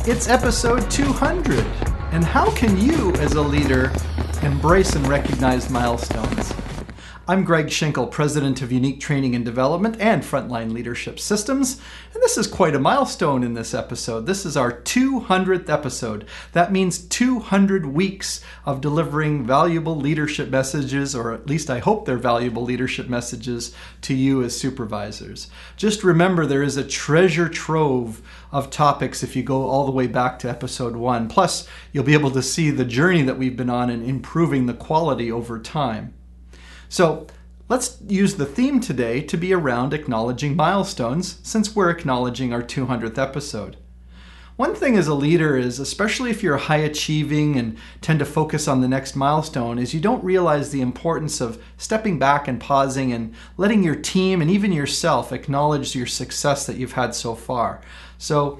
It's episode 200. And how can you, as a leader, embrace and recognize milestones? I'm Greg Schenkel, President of Unique Training and Development and Frontline Leadership Systems, and this is quite a milestone in this episode. This is our 200th episode. That means 200 weeks of delivering valuable leadership messages, or at least I hope they're valuable leadership messages to you as supervisors. Just remember, there is a treasure trove of topics if you go all the way back to episode 1. Plus, you'll be able to see the journey that we've been on in improving the quality over time. So let's use the theme today to be around acknowledging milestones, since we're acknowledging our 200th episode. One thing as a leader is, especially if you're high achieving and tend to focus on the next milestone, is you don't realize the importance of stepping back and pausing and letting your team and even yourself acknowledge your success that you've had so far. So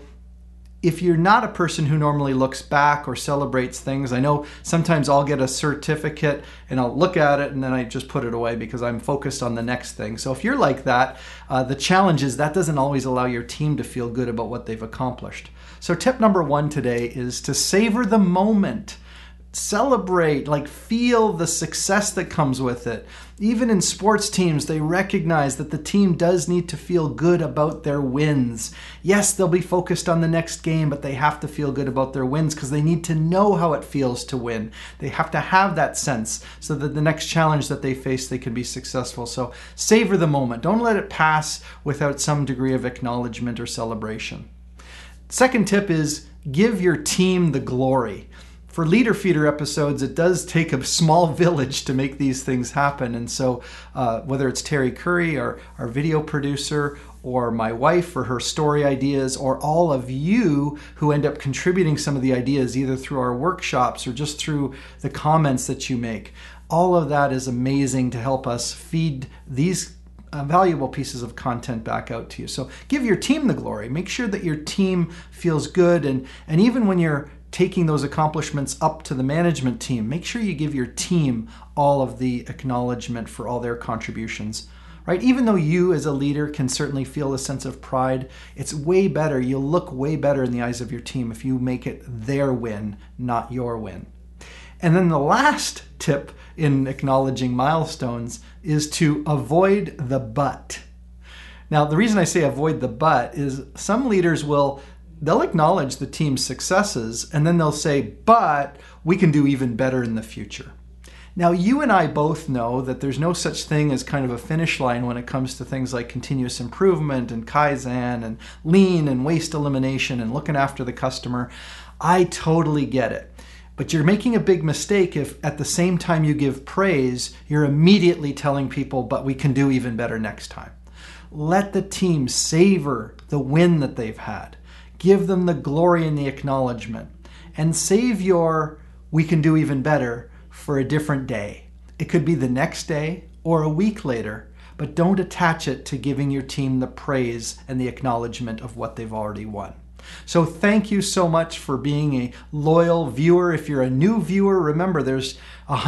if you're not a person who normally looks back or celebrates things, I know sometimes I'll get a certificate and I'll look at it and then I just put it away because I'm focused on the next thing. So if you're like that, the challenge is that doesn't always allow your team to feel good about what they've accomplished. So tip number 1 today is to savor the moment. Celebrate, feel the success that comes with it. Even in sports teams, they recognize that the team does need to feel good about their wins. Yes, they'll be focused on the next game, but they have to feel good about their wins because they need to know how it feels to win. They have to have that sense so that the next challenge that they face, they can be successful. So savor the moment. Don't let it pass without some degree of acknowledgement or celebration. Second tip is give your team the glory. For Leader Feeder episodes, it does take a small village to make these things happen. And so whether it's Terry Curry, our video producer, or my wife for her story ideas, or all of you who end up contributing some of the ideas either through our workshops or just through the comments that you make, all of that is amazing to help us feed these valuable pieces of content back out to you. So give your team the glory. Make sure that your team feels good. And even when you're taking those accomplishments up to the management team, make sure you give your team all of the acknowledgement for all their contributions, right? Even though you as a leader can certainly feel a sense of pride, it's way better. You'll look way better in the eyes of your team if you make it their win, not your win. And then the last tip in acknowledging milestones is to avoid the but. Now, the reason I say avoid the but is some leaders they'll acknowledge the team's successes and then they'll say, but we can do even better in the future. Now, you and I both know that there's no such thing as kind of a finish line when it comes to things like continuous improvement and Kaizen and lean and waste elimination and looking after the customer. I totally get it. But you're making a big mistake if at the same time you give praise, you're immediately telling people, but we can do even better next time. Let the team savor the win that they've had. Give them the glory and the acknowledgement, and save your we can do even better for a different day. It could be the next day or a week later, but don't attach it to giving your team the praise and the acknowledgement of what they've already won. So thank you so much for being a loyal viewer. If you're a new viewer, remember there's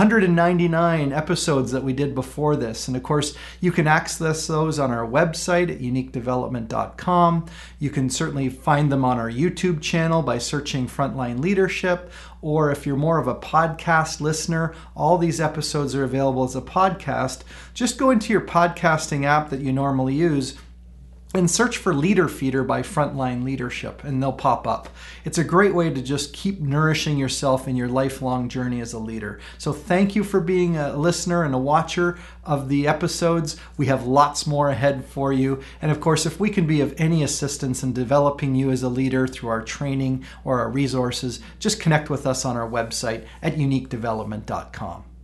199 episodes that we did before this. And of course, you can access those on our website at uniquedevelopment.com. You can certainly find them on our YouTube channel by searching Frontline Leadership. Or if you're more of a podcast listener, all these episodes are available as a podcast. Just go into your podcasting app that you normally use and search for Leader Feeder by Frontline Leadership, and they'll pop up. It's a great way to just keep nourishing yourself in your lifelong journey as a leader. So thank you for being a listener and a watcher of the episodes. We have lots more ahead for you. And of course, if we can be of any assistance in developing you as a leader through our training or our resources, just connect with us on our website at uniquedevelopment.com.